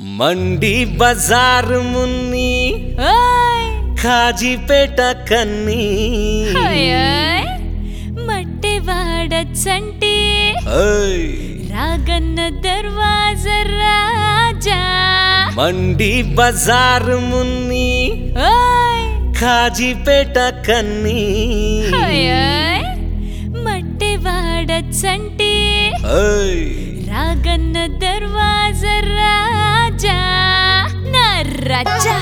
मंडी बाजार मुन्नी కాజీపేట కన్నీ మట్టెవాడ చంటి రాగన్న దర్వాజా రాజా మండి బజార్ మున్ని కాజీపేట కన్నీ మట్టెవాడ చంటి రాగన్న దర్వాజా రాజా నా రాజా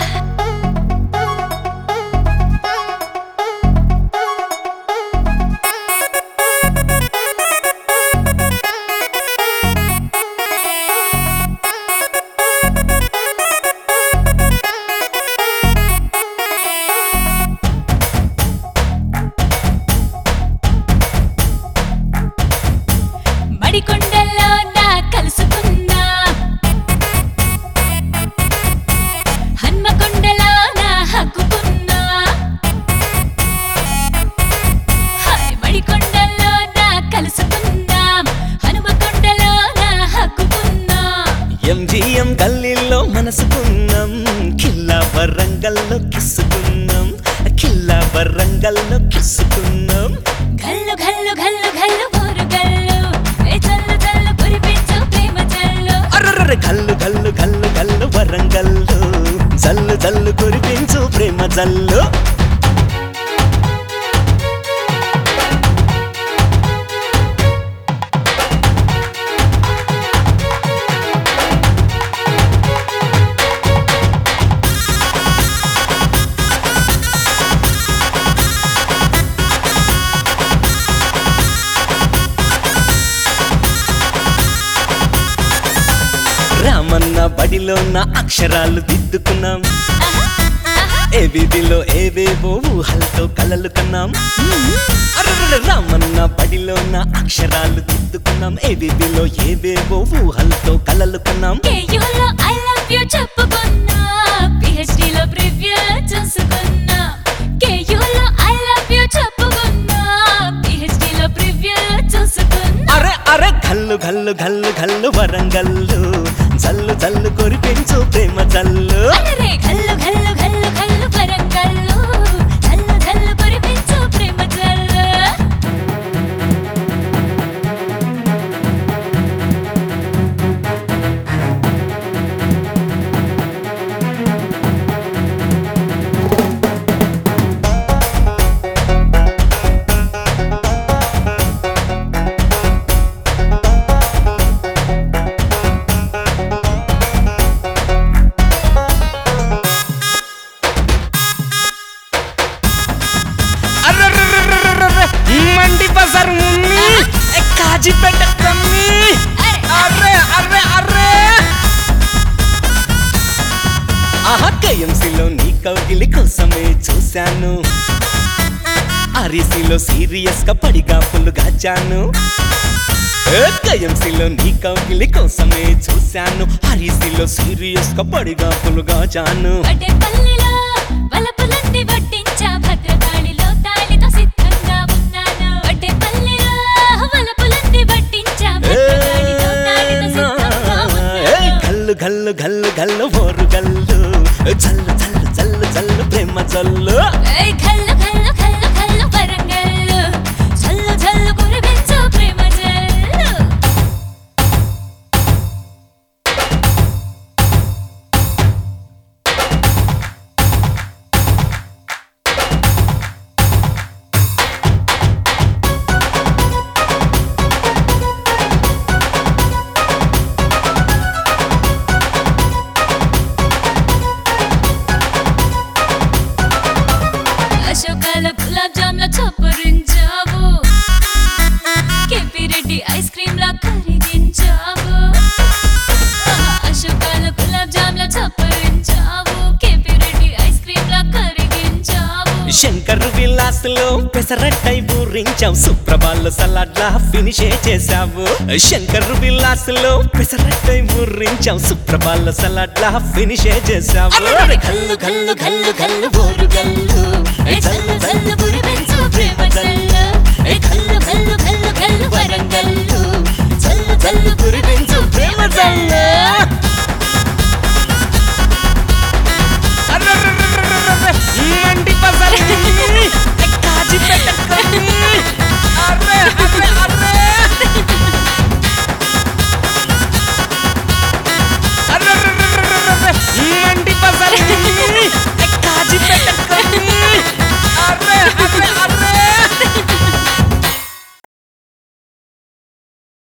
కొండల్లో నా కలుసుకున్నా హన్మకొండలో నా హక్కుకున్నా మడికొండల్లో నా కలుసుకున్నా హనుమకొండలో నా హక్కుకున్నా ఎంజిఎం గల్లీలో మనసుకున్నాం కిల్లా వరంగల్లో కిస్సుకున్నాం కిల్లా వరంగల్లో కిస్సుకున్నాం గల్లు గల్లు గల్లు గల్లు ఊరు గల్లు చల్లు చల్లు కురిపించు ప్రేమ చల్లు అర్రర్ర గల్లు గల్లు గల్లు గల్లు వరంగల్లు జల్లు జల్లు కురిపించు ప్రేమ జల్లు రామన్న బడిలో నా అక్షరాలు దిద్దుకున్నాం ఏ వీధిలో ఏవేవో ఊహలతో కలలు కన్నాం రామన్న బడిలో నా అక్షరాలు దిద్దుకున్నాం ఏ వీధిలో ఏవేవో ఊహలతో కలలు కన్నాం కేయూలో ఐ లవ్ యు చెప్పుకున్నా పిహెచ్డి లో ప్రివ్యూ చూసుకున్నా కేయూలో ఐ లవ్ యు చెప్పుకున్నా పిహెచ్డి లో ప్రివ్యూ చూసుకున్నా అరే అరే గల్లు గల్లు గల్లు గల్లు వరంగల్లు జల్లు జల్లు కురిపించు ప్రేమ జల్లు అరే గల్లు గల్లు గల్లు గల్లు వరంగల్లు జల్లు జల్లు కురిపించు ప్రేమ జల్లు మండి బజార్ మున్ని కాజీపేట కన్నీ అర్రే అర్రే అర్రే ఆహా కేఎంసీలో నీ కౌగిలి కోసమే చూశాను ఆర్ఈసీలో సీరియస్ గా పడిగా పుల్లు గాచాను కేఎంసీలో నీ కౌగిలి కోసమే చూశాను ఆర్ఈసీలో సీరియస్ గా పడిగా పుల్లు గాచాను వడ్డేపల్లిలో వలపులన్నీ వడ్డించా భద్రకాళిలో తాళితో సిద్ధంగా ఉన్నాను వడ్డేపల్లిలో వలపులన్నీ వడ్డించా భద్రకాళితో తాళితో సిద్ధంగా ఉన్నాను గల్లు గల్లు గల్లు గల్లు ఓరు గల్లు జల్లు జల్లు జల్లు జల్లు ప్రేమ జల్లు గల్లు గల్లు గల్లు గల్లు వరంగల్లు జల్లు జల్లు కురిపించు ప్రేమ జల్లు అశోకాల గులాబ్ జామ్ల చప్పరించావు కేపిరెడ్డి ఐస్ క్రీమ్ లా కరిగించావు అశోకాల గులాబ్ జామ్ల చప్పరించావు కేపిరెడ్డి ఐస్ క్రీమ్ లా కరిగించావు శంకర్ విలాస్ లో పెసరట్టై ఊరించావు సుప్రభాల్లో సలాడ్లా ఫినిషే చేసావు శంకర్ విలాస్ లో పెసరట్టై ఊరించావు సుప్రభాల్లో సలాడ్లా ఫినిషే చేసావు గల్లు గల్లు గల్లు గల్లు ఓరు గల్లు జల్లు జల్లు కురిపించు ప్రేమ జల్లు గల్లు గల్లు గల్లు గల్లు వరంగల్లు జల్లు జల్లు కురిపించు ప్రేమ జల్లు